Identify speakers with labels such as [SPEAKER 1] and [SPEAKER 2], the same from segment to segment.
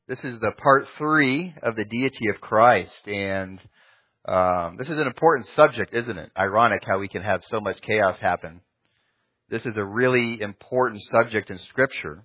[SPEAKER 1] This is the part 3 of the deity of Christ, and this is an important subject, isn't it? Ironic how we can have so much chaos happen. This is a really important subject in Scripture.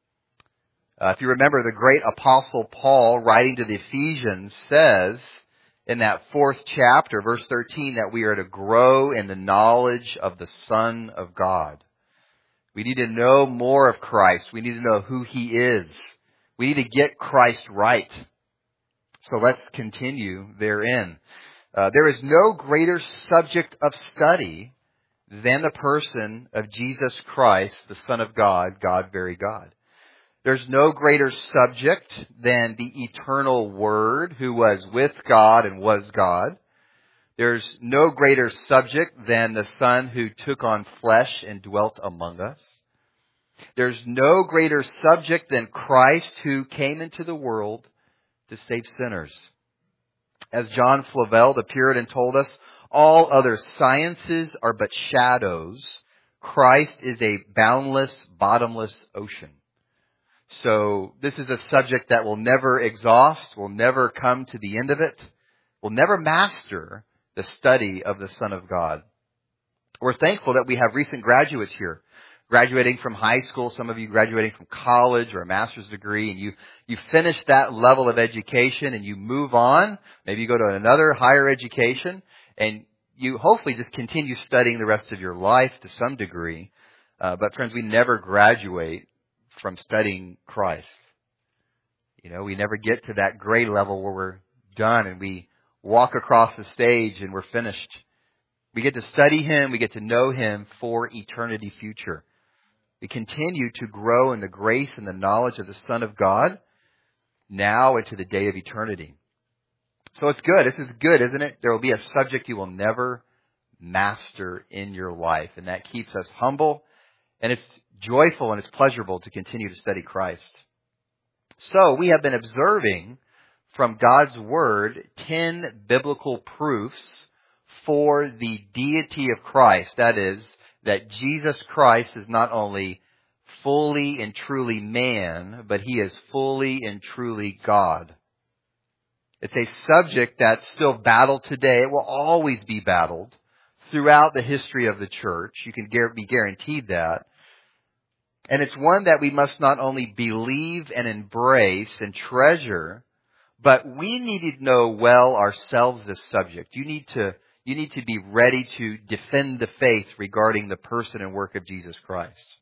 [SPEAKER 1] If you remember, the great apostle Paul, writing to the Ephesians, says in that 4th chapter, verse 13, that we are to grow in the knowledge of the Son of God. We need to know more of Christ. We need to know who He is. We need to get Christ right. So let's continue therein. There is no greater subject of study than the person of Jesus Christ, the Son of God, God, very God. There's no greater subject than the eternal Word who was with God and was God. There's no greater subject than the Son who took on flesh and dwelt among us. There's no greater subject than Christ who came into the world to save sinners. As John Flavel, the Puritan, told us, all other sciences are but shadows. Christ is a boundless, bottomless ocean. So this is a subject that will never exhaust, will never come to the end of it, will never master the study of the Son of God. We're thankful that we have recent graduates here. Graduating from high school, some of you graduating from college or a master's degree, and you finish that level of education and you move on. Maybe you go to another higher education and you hopefully just continue studying the rest of your life to some degree. But friends, we never graduate from studying Christ. You know, we never get to that grade level where we're done and we walk across the stage and we're finished. We get to study Him, we get to know Him for eternity future. We continue to grow in the grace and the knowledge of the Son of God now into the day of eternity. So it's good. This is good, isn't it? There will be a subject you will never master in your life. And that keeps us humble. And it's joyful and it's pleasurable to continue to study Christ. So we have been observing from God's Word 10 biblical proofs for the deity of Christ. That is, that Jesus Christ is not only fully and truly man, but He is fully and truly God. It's a subject that's still battled today. It will always be battled throughout the history of the church. You can be guaranteed that. And it's one that we must not only believe and embrace and treasure, but we need to know well ourselves this subject. You need to be ready to defend the faith regarding the person and work of Jesus Christ.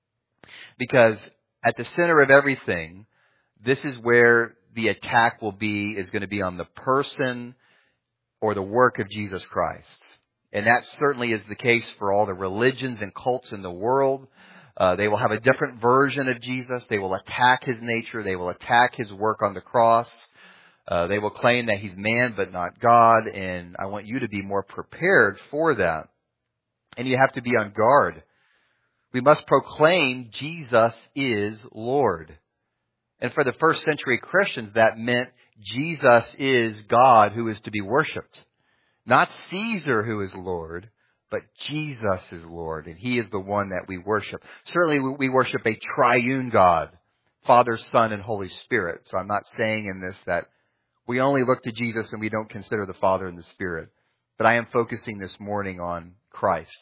[SPEAKER 1] Because at the center of everything, this is where the attack is going to be on the person or the work of Jesus Christ. And that certainly is the case for all the religions and cults in the world. They will have a different version of Jesus. They will attack His nature. They will attack His work on the cross. They will claim that He's man but not God, and I want you to be more prepared for that. And you have to be on guard. We must proclaim Jesus is Lord. And for the first century Christians, that meant Jesus is God who is to be worshipped. Not Caesar who is Lord, but Jesus is Lord, and He is the one that we worship. Certainly we worship a triune God, Father, Son, and Holy Spirit. So I'm not saying in this that we only look to Jesus and we don't consider the Father and the Spirit. But I am focusing this morning on Christ.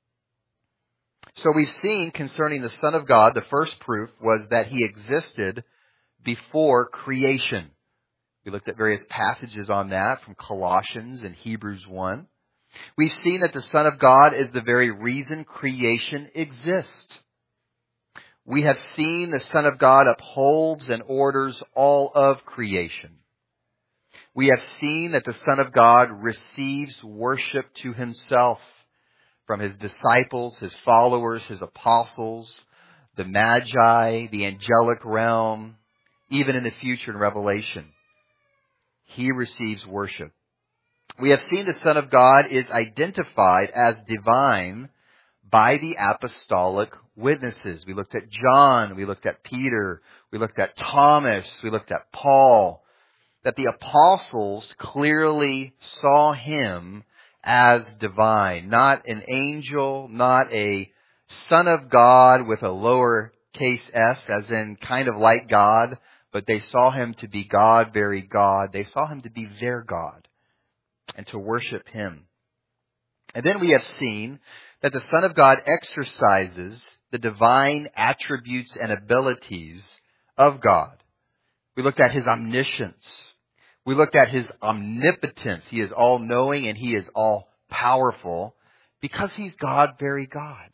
[SPEAKER 1] So we've seen concerning the Son of God, the first proof was that He existed before creation. We looked at various passages on that from Colossians and Hebrews 1. We've seen that the Son of God is the very reason creation exists. We have seen the Son of God upholds and orders all of creation. We have seen that the Son of God receives worship to Himself from His disciples, His followers, His apostles, the Magi, the angelic realm, even in the future in Revelation. He receives worship. We have seen the Son of God is identified as divine by the apostolic witnesses. We looked at John, we looked at Peter, we looked at Thomas, we looked at Paul. That the apostles clearly saw Him as divine. Not an angel, not a Son of God with a lowercase s, as in kind of like God, but they saw him to be God, very God. They saw him to be their God and to worship him. And then we have seen that the Son of God exercises the divine attributes and abilities of God. We looked at his omniscience. We looked at his omnipotence. He is all-knowing and he is all-powerful because he's God, very God.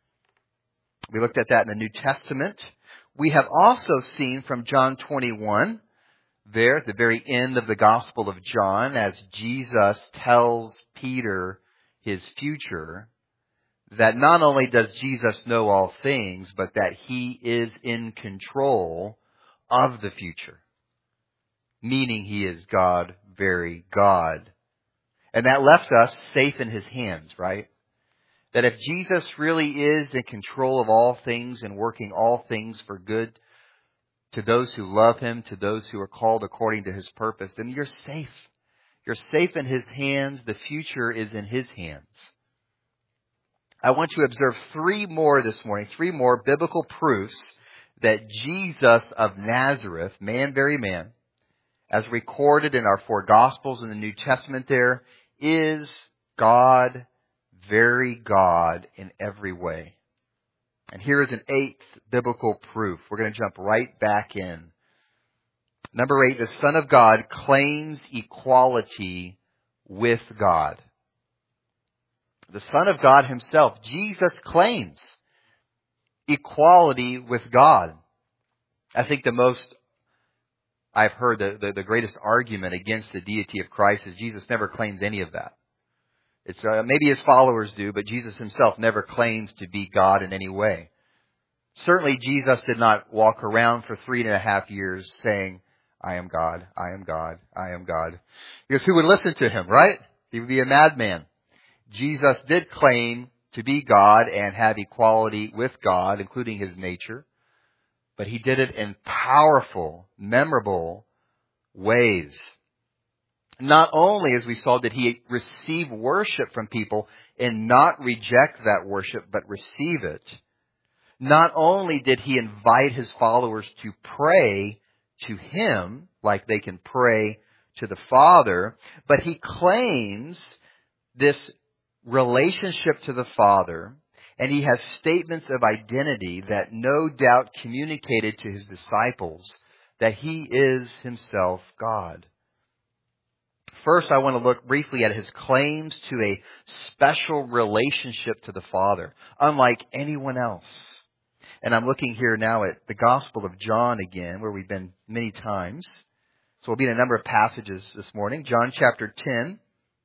[SPEAKER 1] We looked at that in the New Testament. We have also seen from John 21, there at the very end of the Gospel of John, as Jesus tells Peter his future, that not only does Jesus know all things, but that he is in control of the future. Meaning he is God, very God. And that left us safe in his hands, right? That if Jesus really is in control of all things and working all things for good to those who love him, to those who are called according to his purpose, then you're safe. You're safe in his hands. The future is in his hands. I want you to observe three more this morning, three more biblical proofs that Jesus of Nazareth, man, very man, as recorded in our four Gospels in the New Testament there, is God, very God in every way. And here is an eighth biblical proof. We're going to jump right back in. Number 8, the Son of God claims equality with God. The Son of God himself, Jesus, claims equality with God. I think the most I've heard, the greatest argument against the deity of Christ is Jesus never claims any of that. It's maybe his followers do, but Jesus himself never claims to be God in any way. Certainly Jesus did not walk around for 3.5 years saying, I am God, I am God, I am God. Because who would listen to him, right? He would be a madman. Jesus did claim to be God and have equality with God, including his nature. But he did it in powerful, memorable ways. Not only, as we saw, did he receive worship from people and not reject that worship, but receive it. Not only did he invite his followers to pray to him, like they can pray to the Father, but he claims this relationship to the Father, and he has statements of identity that no doubt communicated to his disciples that he is himself God. First, I want to look briefly at his claims to a special relationship to the Father, unlike anyone else. And I'm looking here now at the Gospel of John again, where we've been many times. So we'll be in a number of passages this morning. John chapter 10.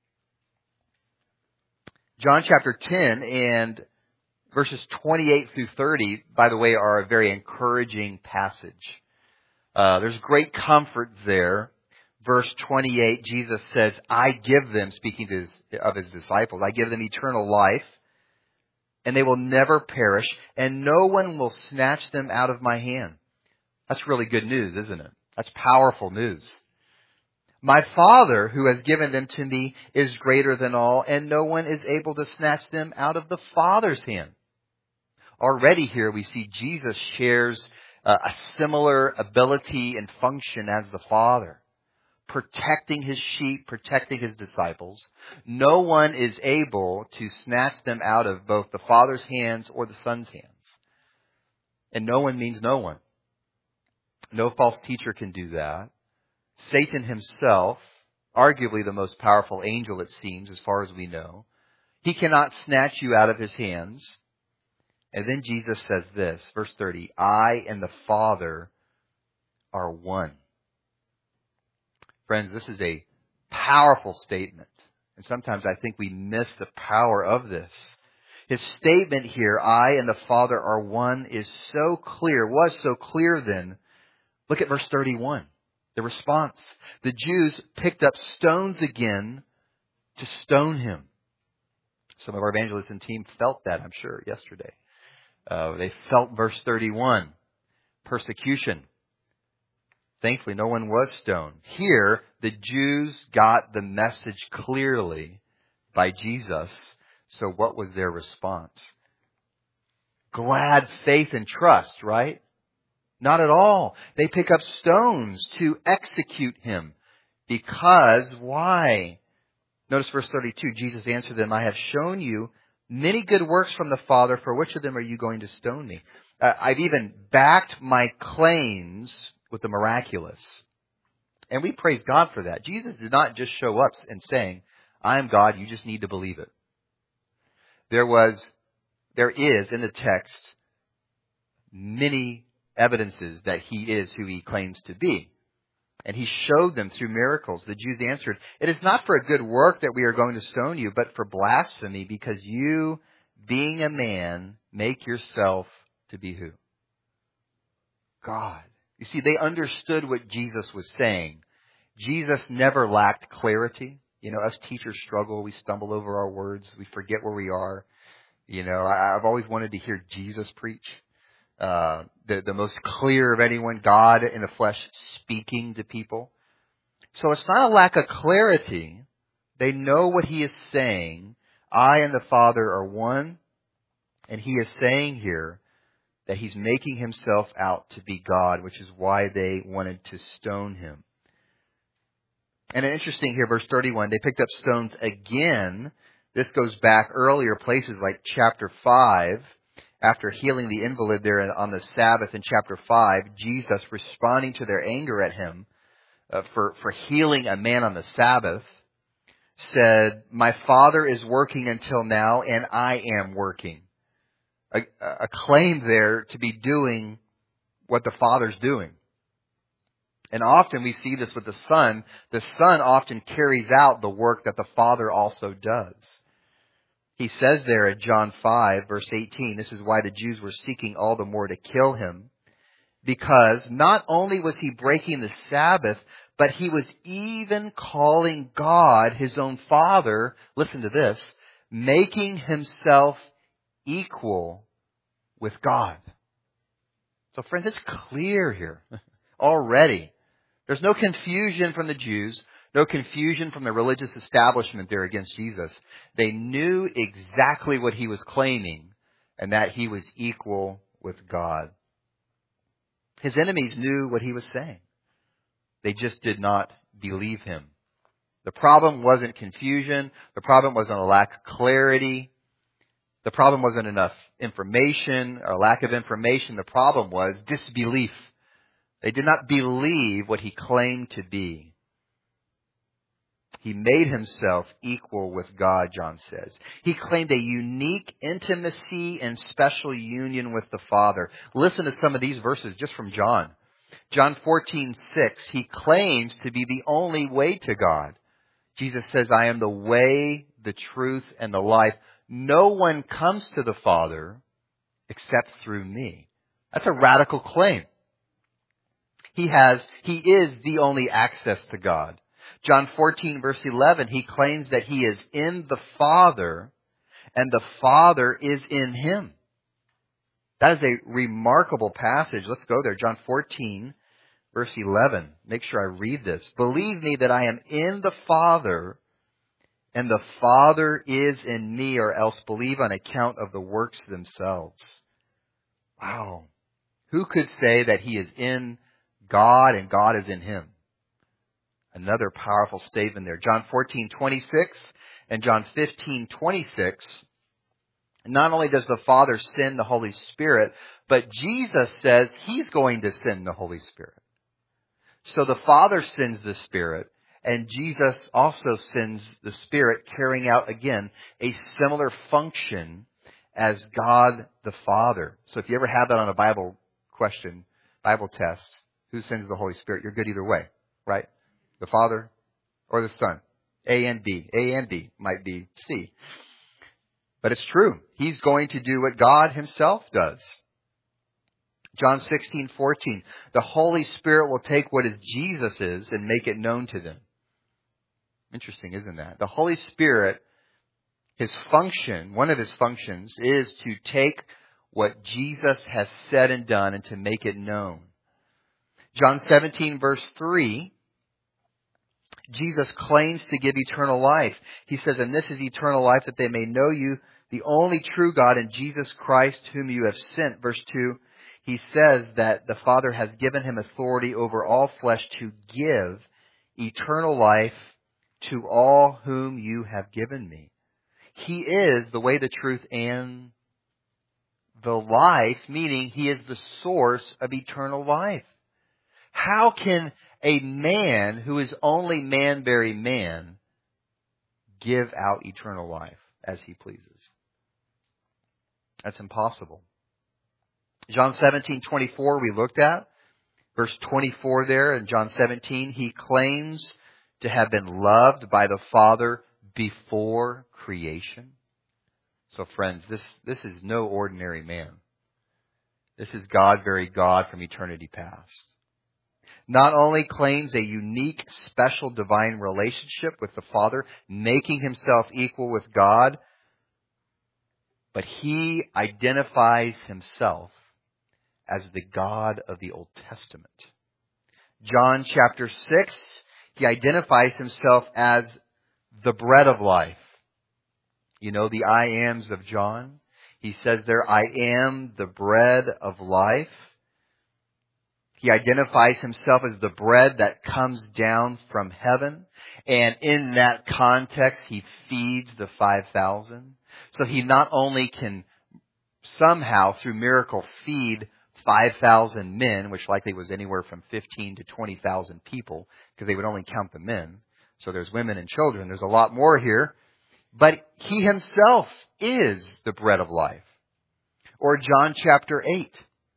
[SPEAKER 1] John chapter 10 and verses 28 through 30, by the way, are a very encouraging passage. There's great comfort there. Verse 28, Jesus says, I give them, speaking of his disciples, I give them eternal life, and they will never perish, and no one will snatch them out of my hand. That's really good news, isn't it? That's powerful news. My Father, who has given them to me, is greater than all, and no one is able to snatch them out of the Father's hand. Already here we see Jesus shares a similar ability and function as the Father. Protecting his sheep, protecting his disciples. No one is able to snatch them out of both the Father's hands or the Son's hands. And no one means no one. No false teacher can do that. Satan himself, arguably the most powerful angel it seems, as far as we know, he cannot snatch you out of his hands. And then Jesus says this, verse 30, I and the Father are one. Friends, this is a powerful statement. And sometimes I think we miss the power of this. His statement here, I and the Father are one, is so clear, was so clear then. Look at verse 31, the response. The Jews picked up stones again to stone him. Some of our evangelists and team felt that, I'm sure, yesterday. They felt verse 31, persecution. Thankfully, no one was stoned. Here, the Jews got the message clearly by Jesus. So what was their response? Glad faith and trust, right? Not at all. They pick up stones to execute him. Because, why? Notice verse 32. Jesus answered them, I have shown you many good works from the Father. For which of them are you going to stone me? I've even backed my claims with the miraculous. And we praise God for that. Jesus did not just show up and saying, I am God, you just need to believe it. There is in the text many evidences that he is who he claims to be. And he showed them through miracles. The Jews answered, it is not for a good work that we are going to stone you, but for blasphemy, because you, being a man, make yourself to be who? God. You see, they understood what Jesus was saying. Jesus never lacked clarity. You know, us teachers struggle. We stumble over our words. We forget where we are. You know, I've always wanted to hear Jesus preach. The most clear of anyone, God in the flesh speaking to people. So it's not a lack of clarity. They know what he is saying. I and the Father are one. And he is saying here that he's making himself out to be God, which is why they wanted to stone him. And interesting here, verse 31, they picked up stones again. This goes back earlier places like chapter 5. After healing the invalid there on the Sabbath in chapter 5, Jesus, responding to their anger at him for healing a man on the Sabbath, said, my Father is working until now, and I am working. A claim there to be doing what the Father's doing. And often we see this with the Son. The Son often carries out the work that the Father also does. He says there at John 5, verse 18, this is why the Jews were seeking all the more to kill him. Because not only was he breaking the Sabbath, but he was even calling God his own Father, listen to this, making himself equal with God. So friends, it's clear here already. There's no confusion from the Jews. No confusion from the religious establishment there against Jesus. They knew exactly what he was claiming, and that he was equal with God. His enemies knew what he was saying. They just did not believe him. The problem wasn't confusion. The problem wasn't a lack of clarity. The problem wasn't enough information or lack of information. The problem was disbelief. They did not believe what he claimed to be. He made himself equal with God, John says. He claimed a unique intimacy and special union with the Father. Listen to some of these verses just from John. John 14:6, he claims to be the only way to God. Jesus says, I am the way, the truth, and the life. No one comes to the Father except through me. That's a radical claim. He is the only access to God. John 14, verse 11, he claims that he is in the Father and the Father is in him. That is a remarkable passage. Let's go there. John 14, verse 11. Make sure I read this. Believe me that I am in the Father and the Father is in me, or else believe on account of the works themselves. Wow. Who could say that he is in God and God is in him? Another powerful statement there. John 14:26 and John 15:26. Not only does the Father send the Holy Spirit, but Jesus says he's going to send the Holy Spirit. So the Father sends the Spirit, and Jesus also sends the Spirit, carrying out, again, a similar function as God the Father. So if you ever have that on a Bible question, Bible test, who sends the Holy Spirit? You're good either way, right? The Father or the Son. A and B. A and B might be C. But it's true. He's going to do what God himself does. John 16:14. The Holy Spirit will take what is Jesus's and make it known to them. Interesting, isn't that? The Holy Spirit, his function, one of his functions is to take what Jesus has said and done and to make it known. John 17, verse 3. Jesus claims to give eternal life. He says, and this is eternal life, that they may know you, the only true God, and Jesus Christ, whom you have sent. Verse 2, he says that the Father has given him authority over all flesh to give eternal life to all whom you have given me. He is the way, the truth, and the life, meaning he is the source of eternal life. How can a man who is only man very man give out eternal life as he pleases? That's impossible. John 17:24 we looked at. Verse 24 there in John 17, he claims to have been loved by the Father before creation. So friends, this is no ordinary man. This is God, very God from eternity past. Not only claims a unique, special divine relationship with the Father, making himself equal with God, but he identifies himself as the God of the Old Testament. John chapter 6, he identifies himself as the bread of life. You know the I ams of John? He says there, I am the bread of life. He identifies himself as the bread that comes down from heaven. And in that context, he feeds the 5,000. So he not only can somehow, through miracle, feed 5,000 men, which likely was anywhere from 15 to 20,000 people, because they would only count the men. So there's women and children. There's a lot more here. But he himself is the bread of life. Or John chapter 8.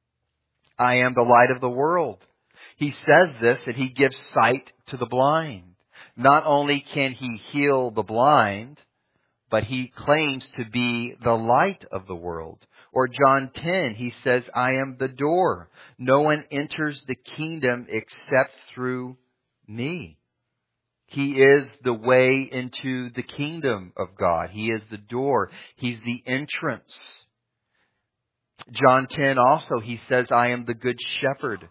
[SPEAKER 1] I am the light of the world. He says this, and he gives sight to the blind. Not only can he heal the blind, but he claims to be the light of the world. Or John 10, he says, I am the door. No one enters the kingdom except through me. He is the way into the kingdom of God. He is the door. He's the entrance. John 10 also, he says, I am the good shepherd.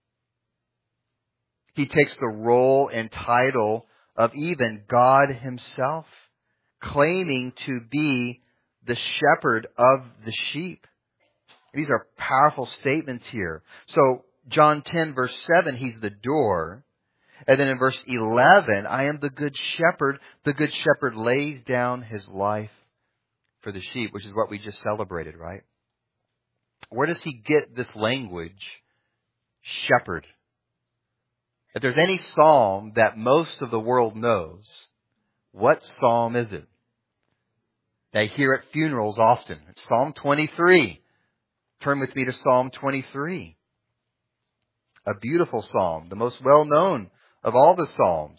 [SPEAKER 1] He takes the role and title of even God himself, claiming to be the shepherd of the sheep. These are powerful statements here. So John 10 verse 7, he's the door. And then in verse 11, I am the good shepherd. The good shepherd lays down his life for the sheep, which is what we just celebrated, right? Where does he get this language, shepherd? If there's any psalm that most of the world knows, what psalm is it? They hear at funerals often. It's Psalm 23. Turn with me to Psalm 23. A beautiful psalm, the most well-known of all the psalms.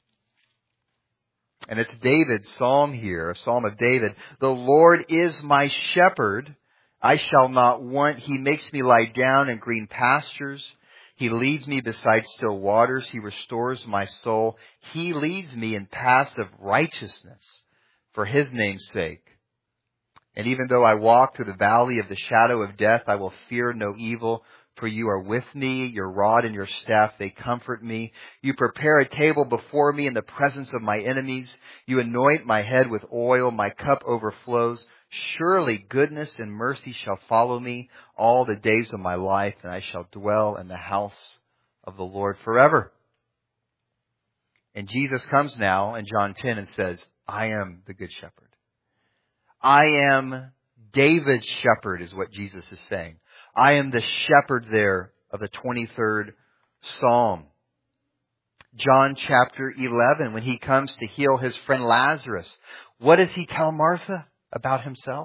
[SPEAKER 1] And it's David's psalm here, a psalm of David. The Lord is my shepherd. I shall not want. He makes me lie down in green pastures. He leads me beside still waters. He restores my soul. He leads me in paths of righteousness for his name's sake. And even though I walk through the valley of the shadow of death, I will fear no evil, for you are with me. Your rod and your staff, they comfort me. You prepare a table before me in the presence of my enemies. You anoint my head with oil. My cup overflows. Surely goodness and mercy shall follow me all the days of my life, and I shall dwell in the house of the Lord forever. And Jesus comes now in John 10 and says, I am the good shepherd. I am David's shepherd is what Jesus is saying. I am the shepherd there of the 23rd Psalm. John chapter 11, when he comes to heal his friend Lazarus, what does he tell Martha about himself?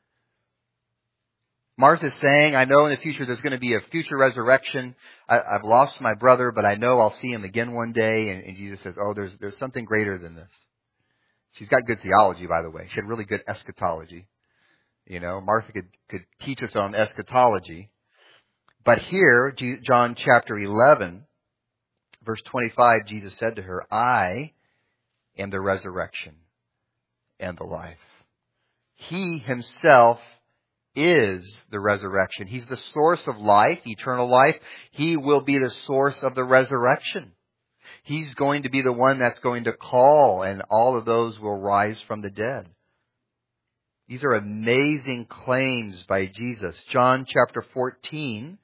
[SPEAKER 1] Martha's saying, I know in the future there's going to be a future resurrection. I've lost my brother, but I know I'll see him again one day. And Jesus says, oh, there's something greater than this. She's got good theology, by the way. She had really good eschatology. You know, Martha could teach us on eschatology. But here, John chapter 11, verse 25, Jesus said to her, I am the resurrection and the life. He himself is the resurrection. He's the source of life, eternal life. He will be the source of the resurrection. He's going to be the one that's going to call, and all of those will rise from the dead. These are amazing claims by Jesus. John chapter 14,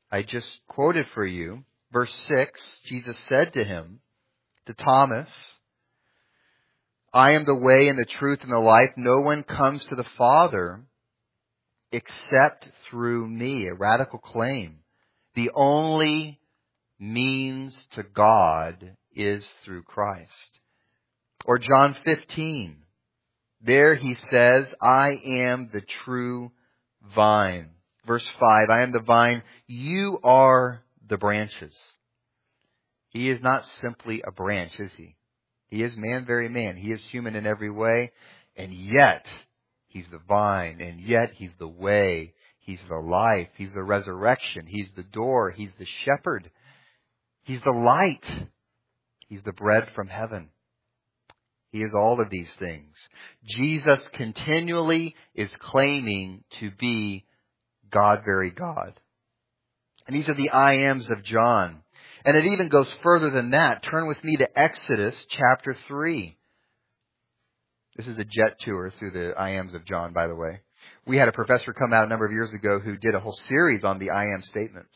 [SPEAKER 1] I just quoted for you. Verse 6, Jesus said to him, to Thomas, I am the way and the truth and the life. No one comes to the Father except through me. A radical claim. The only means to God is through Christ. Or John 15. There he says, I am the true vine. Verse 5, I am the vine, you are the branches. He is not simply a branch, is he? He is man, very man. He is human in every way, and yet he's the vine, and yet he's the way, he's the life, he's the resurrection, he's the door, he's the shepherd, he's the light, he's the bread from heaven. He is all of these things. Jesus continually is claiming to be God, very God. And these are the I ams of John. And it even goes further than that. Turn with me to Exodus chapter 3. This is a jet tour through the I ams of John, by the way. We had a professor come out a number of years ago who did a whole series on the I am statements.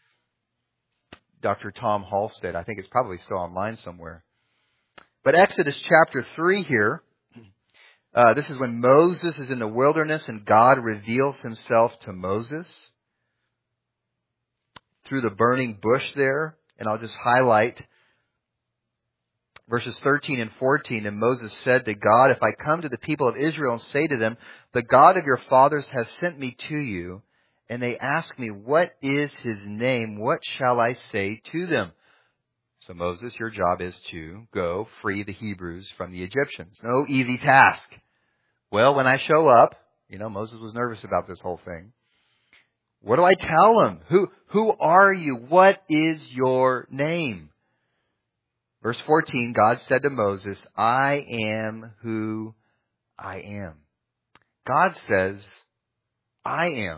[SPEAKER 1] Dr. Tom Halstead. I think it's probably still online somewhere. But Exodus chapter 3 here, this is when Moses is in the wilderness and God reveals himself to Moses through the burning bush there. And I'll just highlight verses 13 and 14. And Moses said to God, if I come to the people of Israel and say to them, the God of your fathers has sent me to you, and they ask me, what is his name? What shall I say to them? So Moses, your job is to go free the Hebrews from the Egyptians. No easy task. Well, when I show up, Moses was nervous about this whole thing. What do I tell him? Who are you? What is your name? Verse 14, God said to Moses, I am who I am. God says, I am.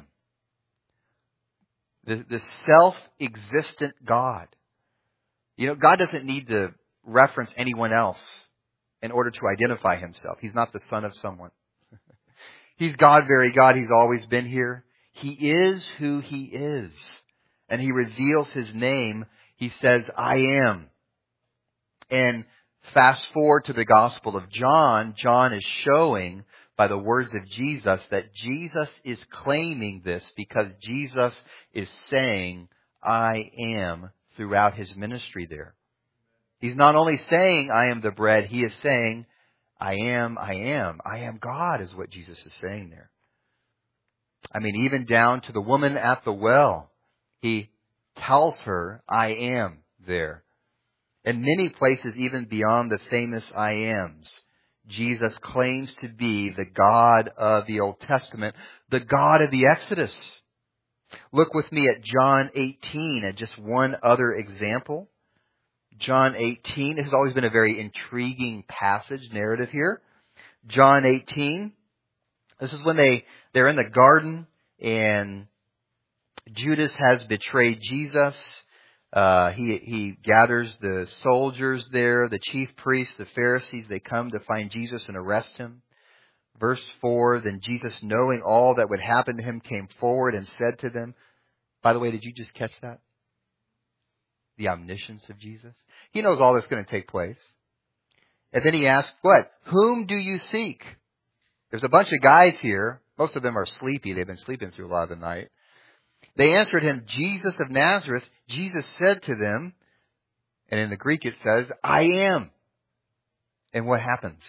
[SPEAKER 1] The self-existent God. God doesn't need to reference anyone else in order to identify himself. He's not the son of someone. He's God, very God. He's always been here. He is who he is. And he reveals his name. He says, I am. And fast forward to the Gospel of John. John is showing by the words of Jesus that Jesus is claiming this because Jesus is saying, I am, throughout his ministry there. He's not only saying, I am the bread, he is saying, I am God is what Jesus is saying there. I mean, even down to the woman at the well, he tells her, I am there. In many places, even beyond the famous I ams, Jesus claims to be the God of the Old Testament, the God of the Exodus. Look with me at John 18 and just one other example. John 18. This has always been a very intriguing passage, narrative here. John 18. This is when they're in the garden and Judas has betrayed Jesus. He gathers the soldiers there, the chief priests, the Pharisees. They come to find Jesus and arrest him. Verse 4, then Jesus, knowing all that would happen to him, came forward and said to them, by the way, did you just catch that? The omniscience of Jesus. He knows all that's going to take place. And then he asked, what? Whom do you seek? There's a bunch of guys here. Most of them are sleepy. They've been sleeping through a lot of the night. They answered him, Jesus of Nazareth. Jesus said to them, and in the Greek it says, I am. And what happens?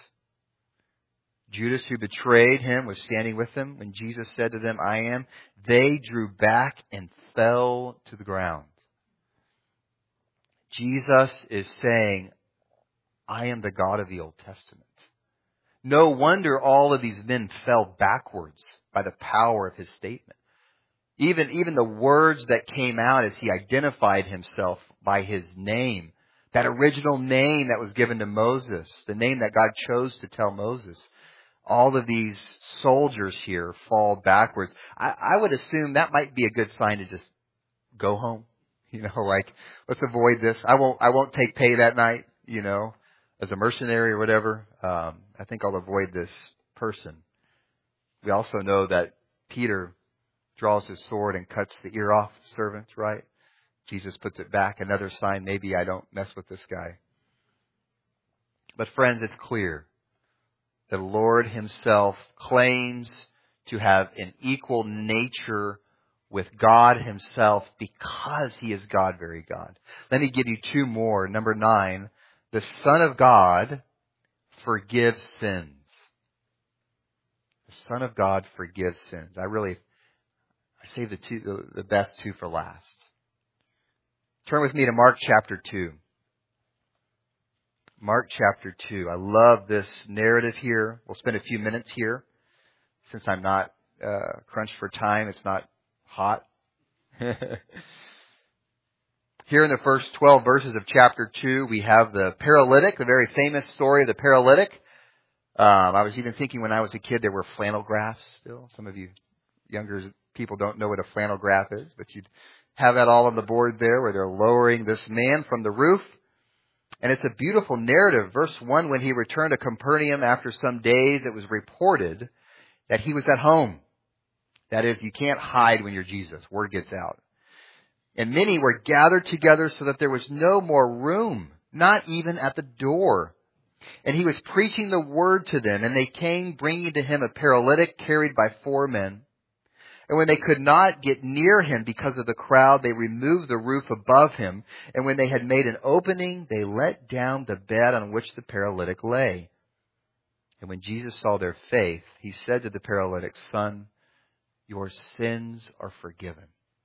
[SPEAKER 1] Judas, who betrayed him, was standing with them. When Jesus said to them, I am, they drew back and fell to the ground. Jesus is saying, I am the God of the Old Testament. No wonder all of these men fell backwards by the power of his statement. Even the words that came out as he identified himself by his name, that original name that was given to Moses, the name that God chose to tell Moses. All of these soldiers here fall backwards. I would assume that might be a good sign to just go home. Like, let's avoid this. I won't take pay that night, as a mercenary or whatever. I think I'll avoid this person. We also know that Peter draws his sword and cuts the ear off the servant, right? Jesus puts it back. Another sign, maybe I don't mess with this guy. But friends, it's clear. The Lord himself claims to have an equal nature with God himself because he is God, very God. Let me give you two more. Number 9, the Son of God forgives sins. The Son of God forgives sins. I save the best two for last. Turn with me to Mark chapter 2. Mark chapter 2. I love this narrative here. We'll spend a few minutes here. Since I'm not crunched for time, it's not hot. Here in the first 12 verses of chapter 2, we have the paralytic, the very famous story of the paralytic. I was even thinking when I was a kid there were flannel graphs still. Some of you younger people don't know what a flannel graph is, but you'd have that all on the board there where they're lowering this man from the roof. And it's a beautiful narrative. Verse 1, when he returned to Capernaum after some days, it was reported that he was at home. That is, you can't hide when you're Jesus. Word gets out. And many were gathered together so that there was no more room, not even at the door. And he was preaching the word to them, and they came bringing to him a paralytic carried by 4 men. And when they could not get near him because of the crowd, they removed the roof above him. And when they had made an opening, they let down the bed on which the paralytic lay. And when Jesus saw their faith, he said to the paralytic, "Son, your sins are forgiven."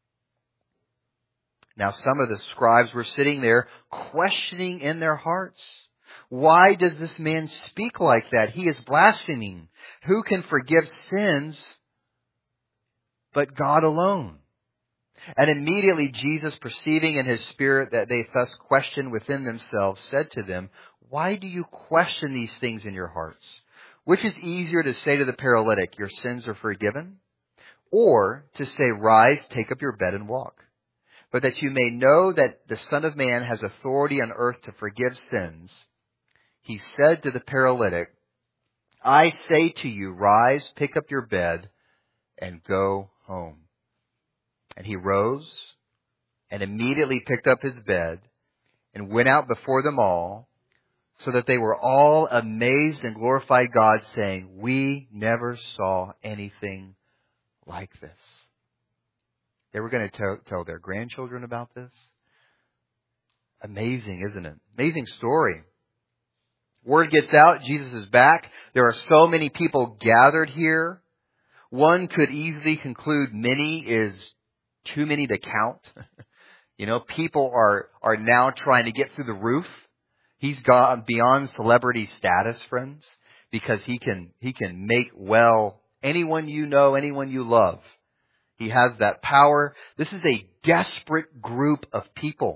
[SPEAKER 1] Now some of the scribes were sitting there, questioning in their hearts, "Why does this man speak like that? He is blaspheming. Who can forgive sins but God alone?" And immediately Jesus, perceiving in his spirit that they thus questioned within themselves, said to them, "Why do you question these things in your hearts? Which is easier to say to the paralytic, 'Your sins are forgiven,' or to say, 'Rise, take up your bed and walk'? But that you may know that the Son of Man has authority on earth to forgive sins," he said to the paralytic, "I say to you, rise, pick up your bed, and go home." And he rose and immediately picked up his bed and went out before them all, so that they were all amazed and glorified God, saying, "We never saw anything like this." They were going to tell their grandchildren about this. Amazing, isn't it? Amazing story. Word gets out, Jesus is back. There are so many people gathered here. One could easily conclude many is too many to count. People are now trying to get through the roof. He's gone beyond celebrity status, friends, because he can make well anyone you know, anyone you love. He has that power. This is a desperate group of people.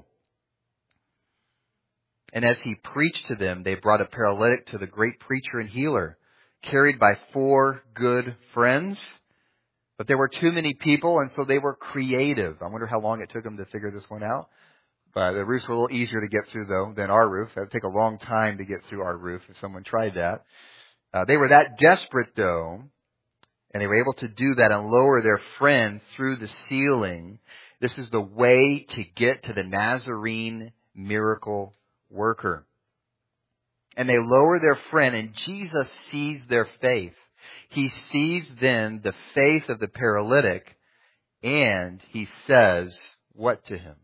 [SPEAKER 1] And as he preached to them, they brought a paralytic to the great preacher and healer, carried by 4 good friends. But there were too many people, and so they were creative. I wonder how long it took them to figure this one out. But the roofs were a little easier to get through, though, than our roof. It would take a long time to get through our roof if someone tried that. They were that desperate, though, and they were able to do that and lower their friend through the ceiling. This is the way to get to the Nazarene miracle worker. And they lower their friend, and Jesus sees their faith. He sees then the faith of the paralytic, and he says what to him?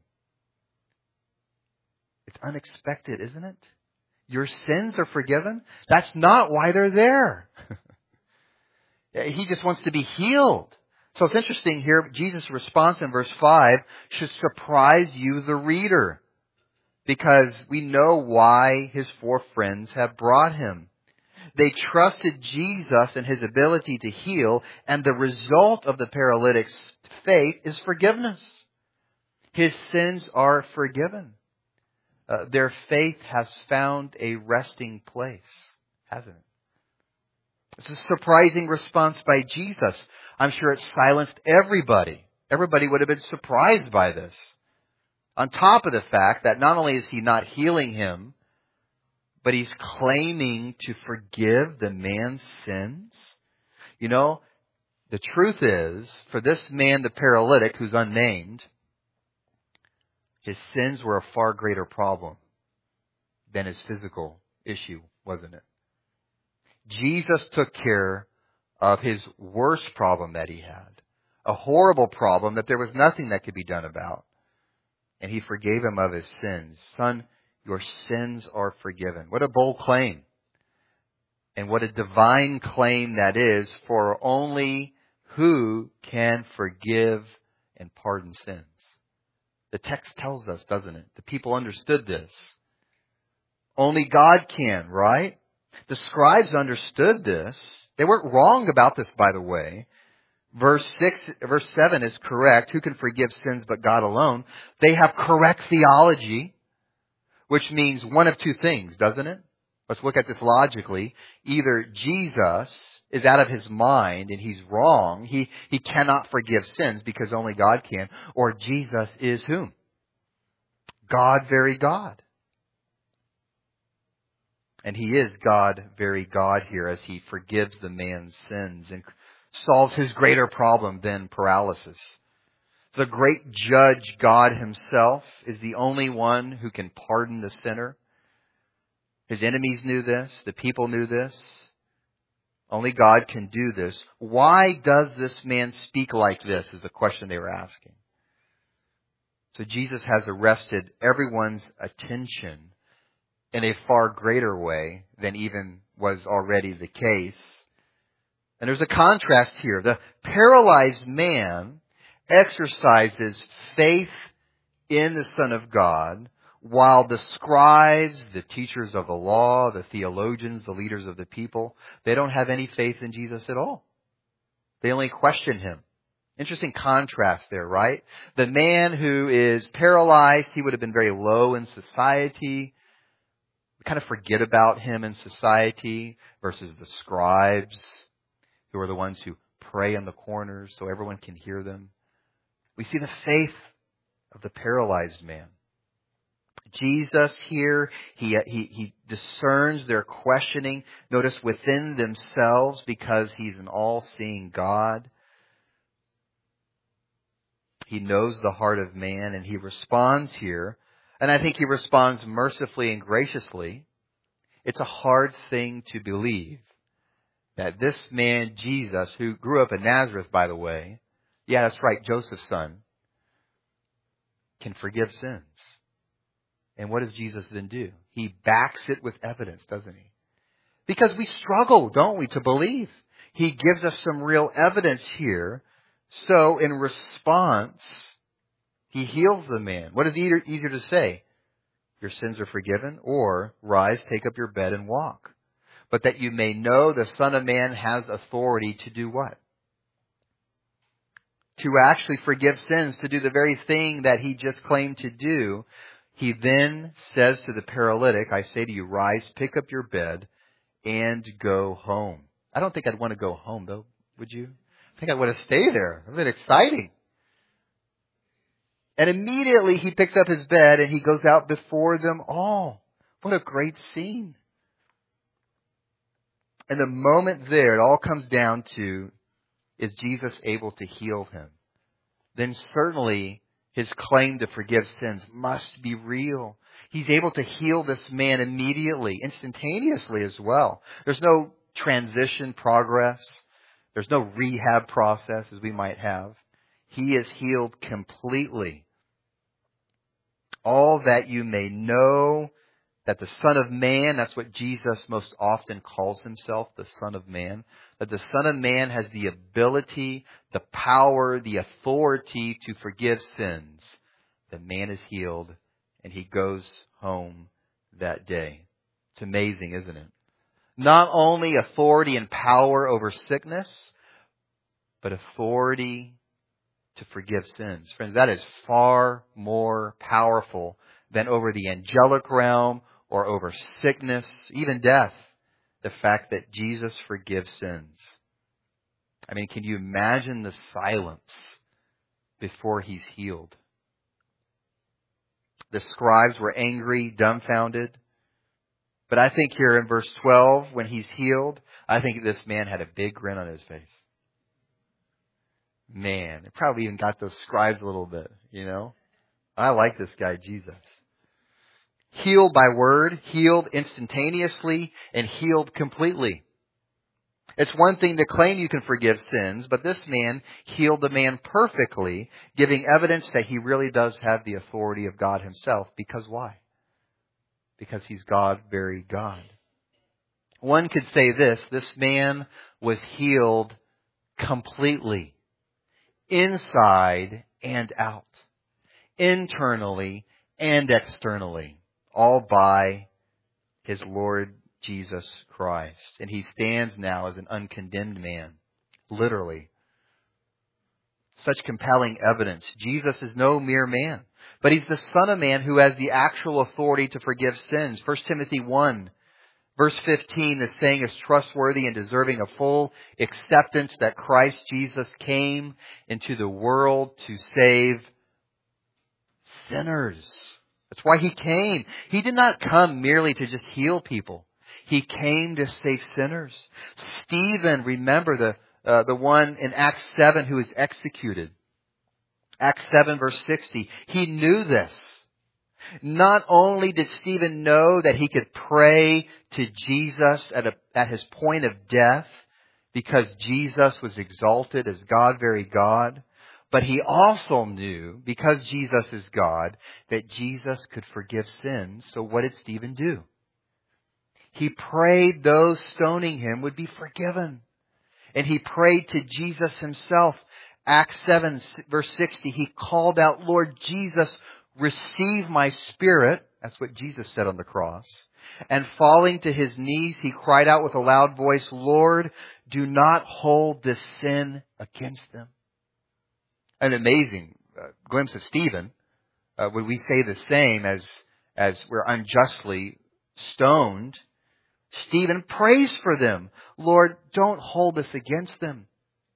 [SPEAKER 1] It's unexpected, isn't it? Your sins are forgiven? That's not why they're there. He just wants to be healed. So it's interesting here, Jesus' response in verse 5 should surprise you, the reader, because we know why his 4 friends have brought him. They trusted Jesus and his ability to heal, and the result of the paralytic's faith is forgiveness. His sins are forgiven. Their faith has found a resting place, hasn't it? It's a surprising response by Jesus. I'm sure it silenced everybody. Everybody would have been surprised by this. On top of the fact that not only is he not healing him, but he's claiming to forgive the man's sins. The truth is, for this man, the paralytic, who's unnamed, his sins were a far greater problem than his physical issue, wasn't it? Jesus took care of his worst problem that he had. A horrible problem that there was nothing that could be done about. And he forgave him of his sins. Son, your sins are forgiven. What a bold claim. And what a divine claim that is, for only who can forgive and pardon sins. The text tells us, doesn't it? The people understood this. Only God can, right? The scribes understood this. They weren't wrong about this, by the way. Verse 7 is correct. Who can forgive sins but God alone? They have correct theology, which means one of two things, doesn't it? Let's look at this logically. Either Jesus is out of his mind and he's wrong. He cannot forgive sins because only God can. Or Jesus is whom? God, very God. And he is God, very God here as he forgives the man's sins and solves his greater problem than paralysis. The great judge, God himself, is the only one who can pardon the sinner. His enemies knew this. The people knew this. Only God can do this. Why does this man speak like this is the question they were asking. So Jesus has arrested everyone's attention in a far greater way than even was already the case. And there's a contrast here. The paralyzed man exercises faith in the Son of God, while the scribes, the teachers of the law, the theologians, the leaders of the people, they don't have any faith in Jesus at all. They only question him. Interesting contrast there, right? The man who is paralyzed, he would have been very low in society. We kind of forget about him in society versus the scribes, who are the ones who pray in the corners so everyone can hear them. We see the faith of the paralyzed man. Jesus here, he discerns their questioning, notice, within themselves because he's an all-seeing God. He knows the heart of man and he responds here. And I think he responds mercifully and graciously. It's a hard thing to believe that this man, Jesus, who grew up in Nazareth, by the way, yeah, that's right, Joseph's son, can forgive sins. And what does Jesus then do? He backs it with evidence, doesn't he? Because we struggle, don't we, to believe. He gives us some real evidence here. So in response, he heals the man. What is easier to say? Your sins are forgiven, or rise, take up your bed and walk. But that you may know the Son of Man has authority to do what? To actually forgive sins, to do the very thing that he just claimed to do. He then says to the paralytic, I say to you, rise, pick up your bed, and go home. I don't think I'd want to go home, though, would you? I think I'd want to stay there. Isn't it exciting? And immediately he picks up his bed and he goes out before them all. What a great scene. And the moment there, it all comes down to, is Jesus able to heal him? Then certainly his claim to forgive sins must be real. He's able to heal this man immediately, instantaneously as well. There's no transition progress. There's no rehab process as we might have. He is healed completely. All that you may know that the Son of Man, that's what Jesus most often calls himself, the Son of Man, that the Son of Man has the ability, the power, the authority to forgive sins. The man is healed and he goes home that day. It's amazing, isn't it? Not only authority and power over sickness, but authority to forgive sins. Friends, that is far more powerful than over the angelic realm or over sickness, even death. The fact that Jesus forgives sins. I mean, can you imagine the silence before he's healed? The scribes were angry, dumbfounded. But I think here in verse 12, when he's healed, I think this man had a big grin on his face. Man, it probably even got those scribes a little bit, you know. I like this guy, Jesus. Healed by word, healed instantaneously, and healed completely. It's one thing to claim you can forgive sins, but this man healed the man perfectly, giving evidence that he really does have the authority of God himself. Because why? Because he's God, very God. One could say this man was healed completely, inside and out, internally and externally, all by his Lord Jesus Christ. And he stands now as an uncondemned man, literally. Such compelling evidence. Jesus is no mere man, but he's the Son of Man who has the actual authority to forgive sins. 1 Timothy 1, verse 15, the saying is trustworthy and deserving of full acceptance that Christ Jesus came into the world to save sinners. That's why he came. He did not come merely to just heal people. He came to save sinners. Stephen, remember the one in Acts 7 who was executed. Acts 7 verse 60. He knew this. Not only did Stephen know that he could pray to Jesus at his point of death because Jesus was exalted as God, very God, but he also knew, because Jesus is God, that Jesus could forgive sins. So what did Stephen do? He prayed those stoning him would be forgiven. And he prayed to Jesus himself. Acts 7 verse 60, he called out, Lord Jesus, receive my spirit. That's what Jesus said on the cross. And falling to his knees, he cried out with a loud voice, Lord, do not hold this sin against them. An amazing glimpse of Stephen. Would we say the same as we're unjustly stoned? Stephen prays for them. Lord, don't hold this against them.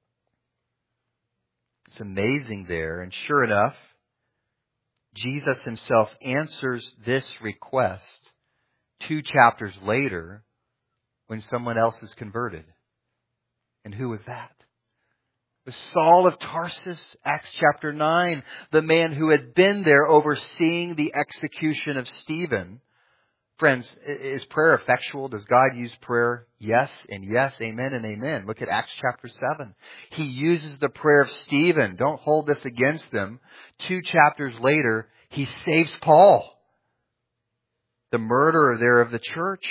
[SPEAKER 1] It's amazing there. And sure enough, Jesus himself answers this request 2 chapters later when someone else is converted. And who was that? The Saul of Tarsus, Acts chapter 9, the man who had been there overseeing the execution of Stephen. Friends, is prayer effectual? Does God use prayer? Yes and yes, amen and amen. Look at Acts chapter 7. He uses the prayer of Stephen. Don't hold this against them. 2 chapters later, he saves Paul, the murderer there of the church.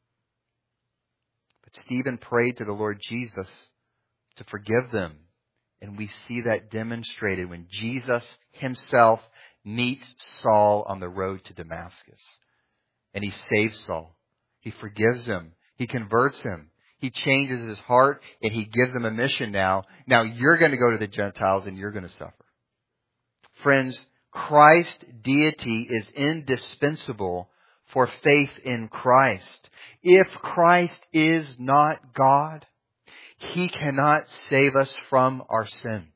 [SPEAKER 1] But Stephen prayed to the Lord Jesus to forgive them. And we see that demonstrated when Jesus himself meets Saul on the road to Damascus. And he saves Saul. He forgives him. He converts him. He changes his heart and he gives him a mission now. Now you're going to go to the Gentiles and you're going to suffer. Friends, Christ's deity is indispensable for faith in Christ. If Christ is not God, he cannot save us from our sins.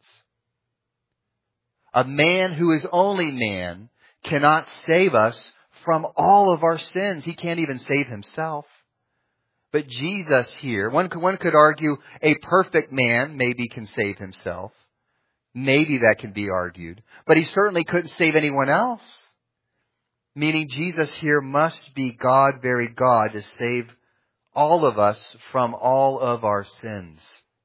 [SPEAKER 1] A man who is only man cannot save us from all of our sins. He can't even save himself. But Jesus here, one could argue a perfect man maybe can save himself. Maybe that can be argued. But he certainly couldn't save anyone else. Meaning Jesus here must be God, very God, to save all of us from all of our sins.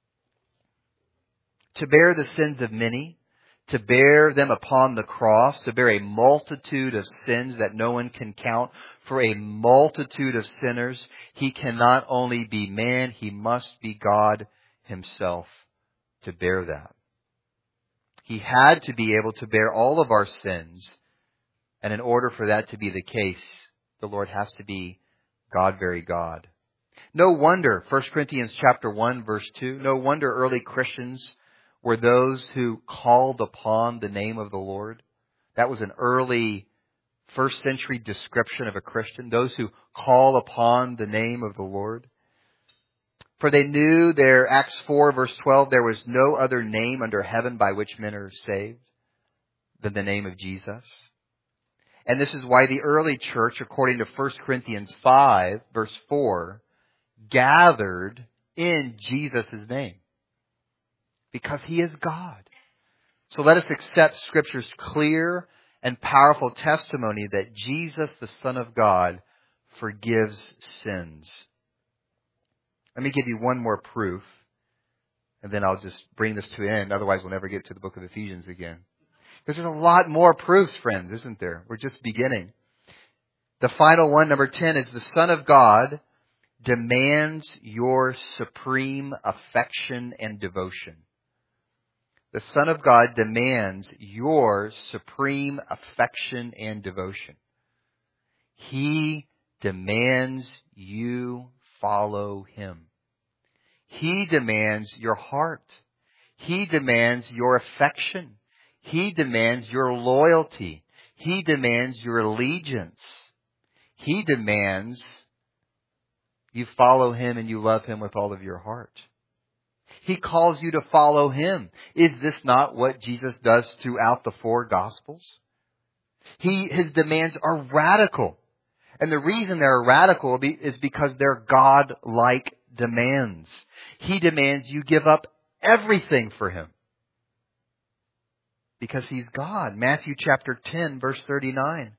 [SPEAKER 1] To bear the sins of many, to bear them upon the cross, to bear a multitude of sins that no one can count, for a multitude of sinners, he can not only be man, he must be God himself to bear that. He had to be able to bear all of our sins, and in order for that to be the case, the Lord has to be God, very God. No wonder, 1 Corinthians chapter 1, verse 2, no wonder early Christians were those who called upon the name of the Lord. That was an early first century description of a Christian. Those who call upon the name of the Lord. For they knew there, Acts 4 verse 12, there was no other name under heaven by which men are saved than the name of Jesus. And this is why the early church, according to 1 Corinthians 5 verse 4, gathered in Jesus' name. Because he is God. So let us accept Scripture's clear and powerful testimony that Jesus, the Son of God, forgives sins. Let me give you one more proof, and then I'll just bring this to an end. Otherwise, we'll never get to the book of Ephesians again. Because there's a lot more proofs, friends, isn't there? We're just beginning. The final one, number 10, is the Son of God demands your supreme affection and devotion. The Son of God demands your supreme affection and devotion. He demands you follow Him. He demands your heart. He demands your affection. He demands your loyalty. He demands your allegiance. He demands you follow Him and you love Him with all of your heart. He calls you to follow Him. Is this not what Jesus does throughout the 4 Gospels? His demands are radical. And the reason they're radical is because they're God-like demands. He demands you give up everything for Him. Because He's God. Matthew chapter 10, verse 39.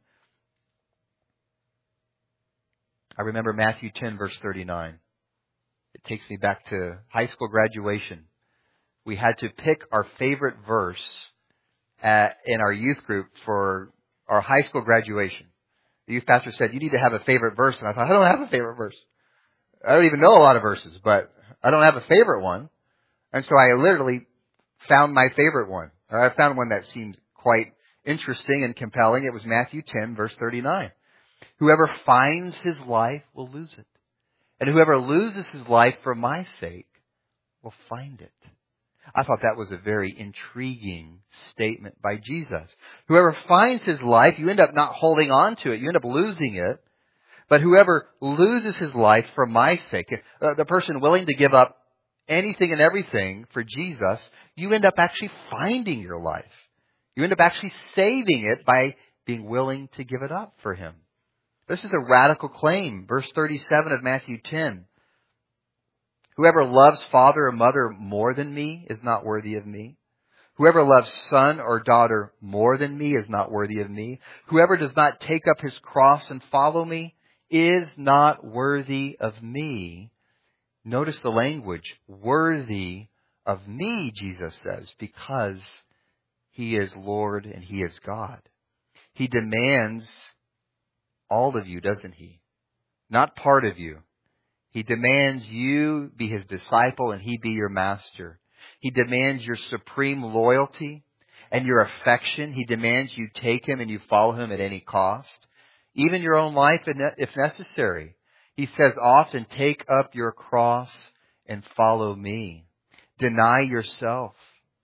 [SPEAKER 1] I remember Matthew 10, verse 39. It takes me back to high school graduation. We had to pick our favorite verse in our youth group for our high school graduation. The youth pastor said, you need to have a favorite verse. And I thought, I don't have a favorite verse. I don't even know a lot of verses, but I don't have a favorite one. And so I literally found my favorite one. I found one that seemed quite interesting and compelling. It was Matthew 10, verse 39. Whoever finds his life will lose it. And whoever loses his life for my sake will find it. I thought that was a very intriguing statement by Jesus. Whoever finds his life, you end up not holding on to it. You end up losing it. But whoever loses his life for my sake, the person willing to give up anything and everything for Jesus, you end up actually finding your life. You end up actually saving it by being willing to give it up for Him. This is a radical claim. Verse 37 of Matthew 10. Whoever loves father or mother more than me is not worthy of me. Whoever loves son or daughter more than me is not worthy of me. Whoever does not take up his cross and follow me is not worthy of me. Notice the language. Worthy of me, Jesus says, because He is Lord and He is God. He demands all of you, doesn't He? Not part of you. He demands you be His disciple and He be your master. He demands your supreme loyalty and your affection. He demands you take Him and you follow Him at any cost. Even your own life if necessary. He says often, take up your cross and follow me. Deny yourself.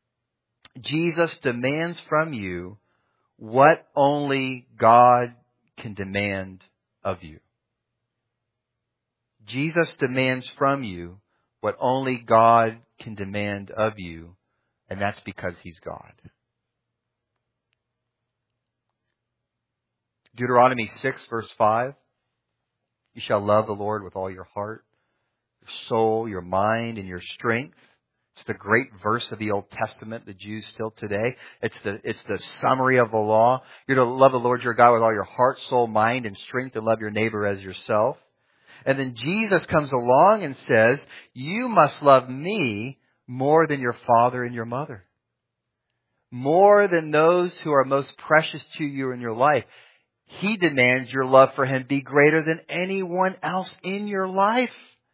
[SPEAKER 1] Jesus demands from you what only God can demand of you. Jesus demands from you what only God can demand of you, and that's because He's God. Deuteronomy 6, verse 5. You shall love the Lord with all your heart, your soul, your mind, and your strength. It's the great verse of the Old Testament, the Jews still today. It's the summary of the law. You're to love the Lord your God with all your heart, soul, mind, and strength, and love your neighbor as yourself. And then Jesus comes along and says, you must love me more than your father and your mother. More than those who are most precious to you in your life. He demands your love for Him be greater than anyone else in your life.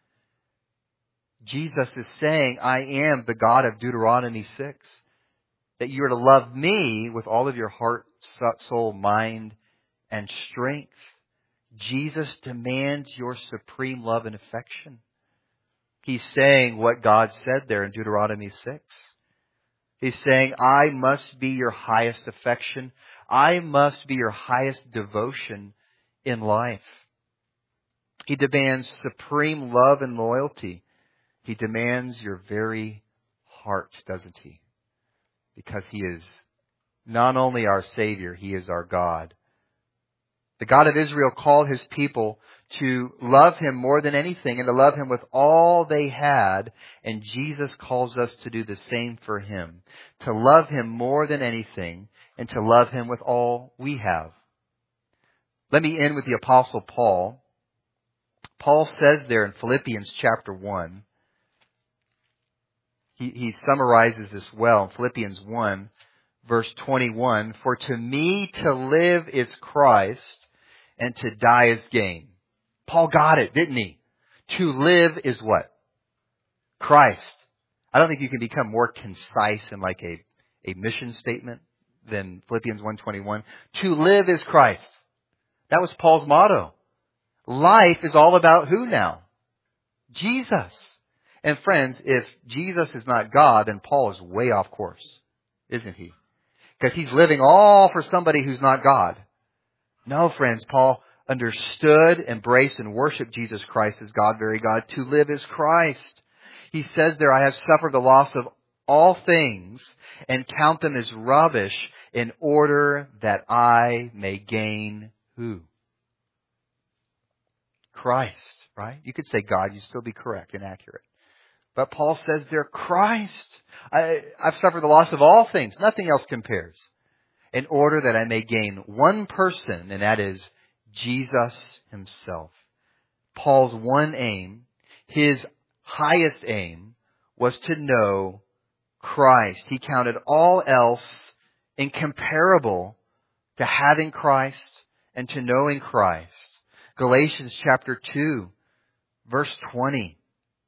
[SPEAKER 1] Jesus is saying, I am the God of Deuteronomy 6. That you are to love me with all of your heart, soul, mind, and strength. Jesus demands your supreme love and affection. He's saying what God said there in Deuteronomy 6. He's saying, I must be your highest affection. I must be your highest devotion in life. He demands supreme love and loyalty. He demands your very heart, doesn't He? Because He is not only our Savior, He is our God. The God of Israel called His people to love Him more than anything and to love Him with all they had. And Jesus calls us to do the same for Him. To love Him more than anything and to love Him with all we have. Let me end with the Apostle Paul. Paul says there in Philippians chapter 1, he summarizes this well in Philippians 1, verse 21, "For to me to live is Christ, and to die is gain." Paul got it, didn't he? To live is what? Christ. I don't think you can become more concise in like a mission statement than Philippians 1:21. To live is Christ. That was Paul's motto. Life is all about who now? Jesus. And friends, if Jesus is not God, then Paul is way off course, isn't he? Because he's living all for somebody who's not God. No, friends, Paul understood, embraced, and worshiped Jesus Christ as God, very God. To live is Christ. He says there, "I have suffered the loss of all things and count them as rubbish in order that I may gain" who? Christ, right? You could say God, you'd still be correct and accurate. But Paul says there, Christ. I've suffered the loss of all things. Nothing else compares. In order that I may gain one person, and that is Jesus Himself. Paul's one aim, his highest aim, was to know Christ. He counted all else incomparable to having Christ and to knowing Christ. Galatians chapter 2, verse 20.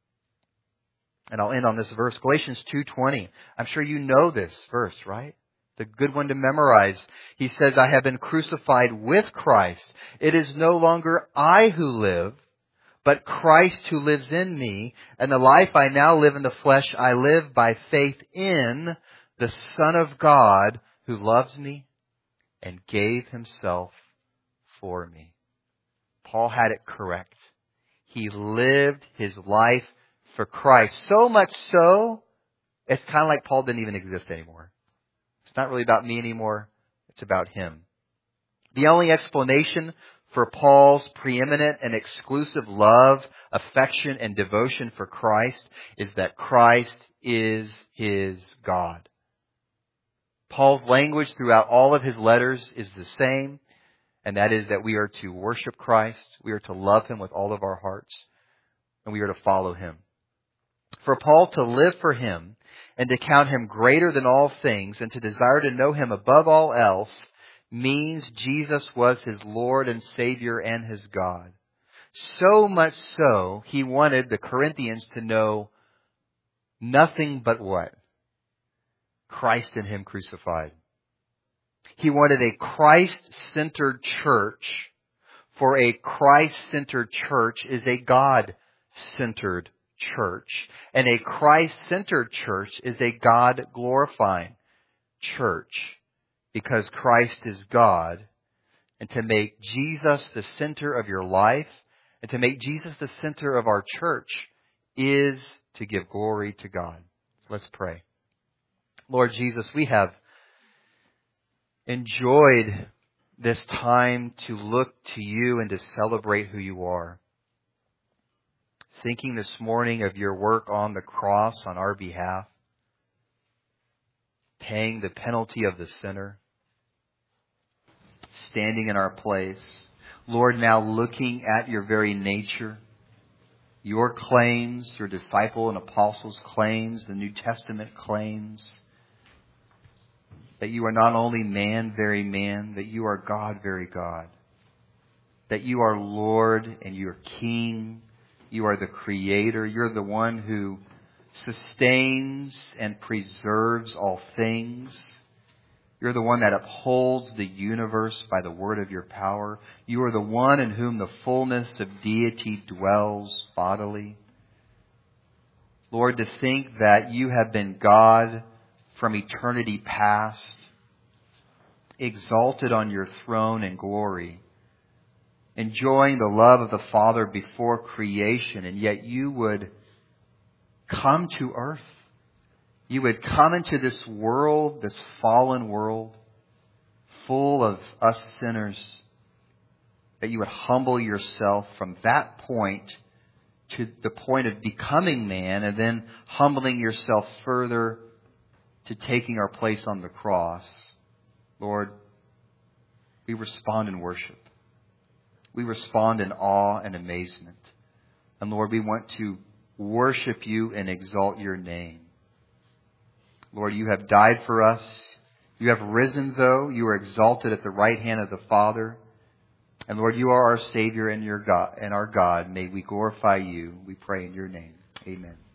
[SPEAKER 1] And I'll end on this verse. Galatians 2:20. I'm sure you know this verse, right? The good one to memorize. He says, "I have been crucified with Christ. It is no longer I who live, but Christ who lives in me. And the life I now live in the flesh, I live by faith in the Son of God who loves me and gave Himself for me." Paul had it correct. He lived his life for Christ. So much so, it's kind of like Paul didn't even exist anymore. It's not really about me anymore. It's about Him. The only explanation for Paul's preeminent and exclusive love, affection, and devotion for Christ is that Christ is his God. Paul's language throughout all of his letters is the same, and that is that we are to worship Christ, we are to love Him with all of our hearts, and we are to follow Him. For Paul to live for Him and to count Him greater than all things and to desire to know Him above all else means Jesus was his Lord and Savior and his God. So much so, he wanted the Corinthians to know nothing but what? Christ and Him crucified. He wanted a Christ-centered church, for a Christ-centered church is a God-centered church. And a Christ-centered church is a God-glorifying church, because Christ is God. And to make Jesus the center of your life and to make Jesus the center of our church is to give glory to God. So let's pray. Lord Jesus, we have enjoyed this time to look to You and to celebrate who You are. Thinking this morning of Your work on the cross on our behalf, paying the penalty of the sinner, standing in our place. Lord, now looking at Your very nature, Your claims, Your disciple and apostles' claims, the New Testament claims, that You are not only man, very man, that You are God, very God. That You are Lord and You are King. You are the Creator. You're the one who sustains and preserves all things. You're the one that upholds the universe by the word of Your power. You are the one in whom the fullness of deity dwells bodily. Lord, to think that You have been God from eternity past, exalted on Your throne in glory, enjoying the love of the Father before creation, and yet You would come to earth. You would come into this world, this fallen world, full of us sinners, that you would humble yourself from that point to the point of becoming man, and then humbling yourself further to taking our place on the cross. Lord, we respond in worship. We respond in awe and amazement. And Lord, we want to worship you and exalt your name. Lord, you have died for us. You have risen, though. You are exalted at the right hand of the Father. And Lord, you are our Savior and your God and our God. May we glorify you. We pray in your name. Amen.